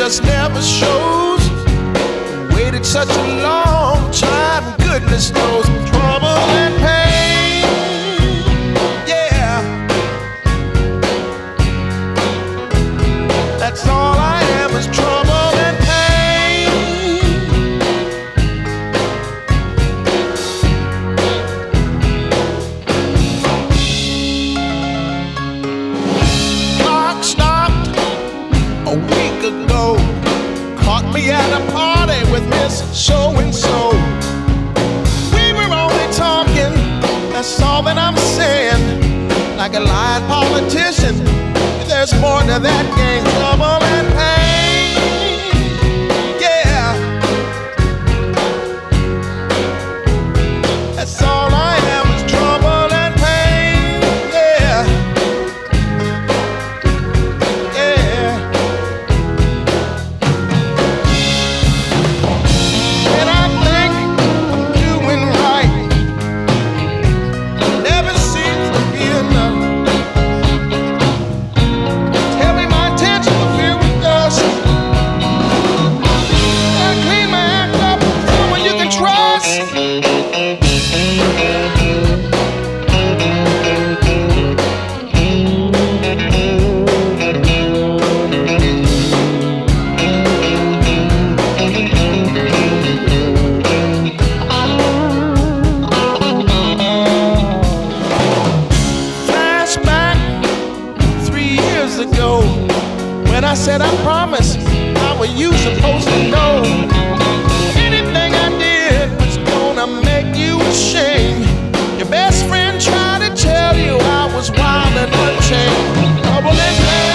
just never shows. Waited such a long time, goodness knows. Trouble and pain, yeah. That's all I am is trouble and pain. Clock stopped a week ago. Caught me at a party with Miss So-and-so. We were only talking, that's all that I'm saying. Like a lying politician, there's more to that game. Trouble and pain, yeah. That's all I am is trouble and pain, yeah. Yeah. And I think I'm doing right. Never seems to be enough. Tell me my intentions are filled with dust. I clean my act up, someone you can trust. Flashback 3 years ago, when I said I promise, how were you supposed to know? Anything I did was gonna make you ashamed. Your best friend tried to tell you I was wild and unchained. Trouble and pain.